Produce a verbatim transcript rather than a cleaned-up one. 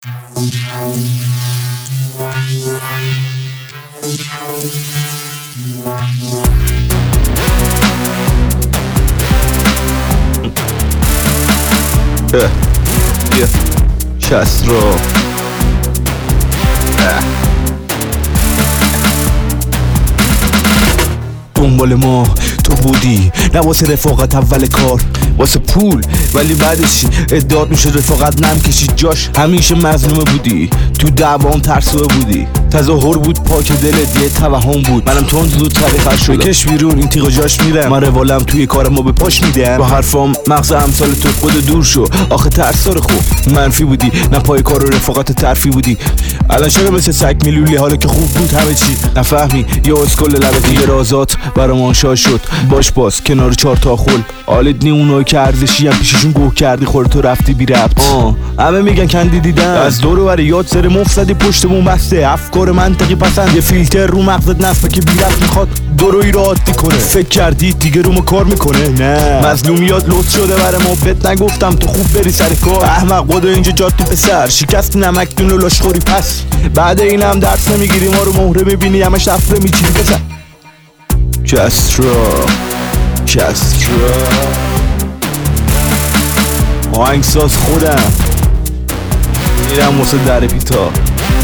کسرا دنبال ما تو بودی، نه واسه رفاقت اول کار، واسه پول، ولی بعدش ادعات میشه رفاقت نم کشید جاش. همیشه مظلومه بودی، تو دعوام ترسوه بودی، تظاهر بود پاک دلت یه توهم بود. منم تون زود طریقه شدم بکش بیرون این تیغ جاش میرم. من روالم توی کار ما به پاش میدم، با حرفام مغز امثال تو خود دور شو. آخه ترسار خوب منفی بودی، نه پای کار و رفاقت ترفی بودی. الان چرا مثل سگ میلولی حالا که خوب بود همه چی؟ نفهمی یا اسکل لبت یه رازات برام آشا شد. باش باز کنار چهار تا خل حالت نی اونایی که ارزشی هم پیششون گوه کردی خورد تو رفتی بی ربط. همه میگن کندی دیدن از دور و بر یاد سر مفسدی پشتمون بسته. افکار منطقی پسند یه فیلتر رو مغزت نصفه که بی ربط میخواد دروی رو عادی کنه. فکر کردی دیگه رو ما کار میکنه؟ نه مظلومیات لطف شده برای ما بهت نگفتم تو خوب بری سر کار. احمق بوده اینجا جاد تو پسر شکست نمک دون و لاشخوری. پس بعد این هم درس نمیگیری ما رو مهره میبینی همش افره میچینی بزن. کسرا کسرا آهنگساز خودم میرم واسه در پیتا.